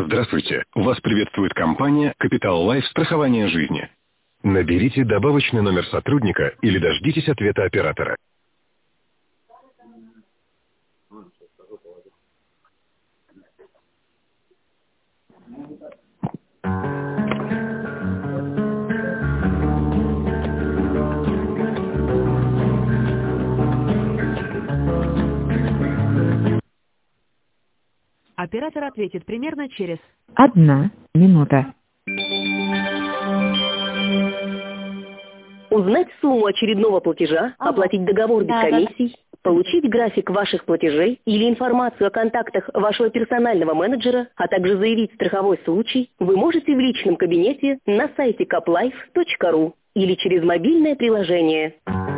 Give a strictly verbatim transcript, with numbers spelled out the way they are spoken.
Здравствуйте. Вас приветствует компания Capital Life страхование жизни. Наберите добавочный номер сотрудника или дождитесь ответа оператора. Оператор ответит примерно через Одна минута. Узнать сумму очередного платежа, оплатить договор без комиссий, получить график ваших платежей или информацию о контактах вашего персонального менеджера, а также заявить страховой случай, вы можете в личном кабинете на сайте каплайф точка ру или через мобильное приложение.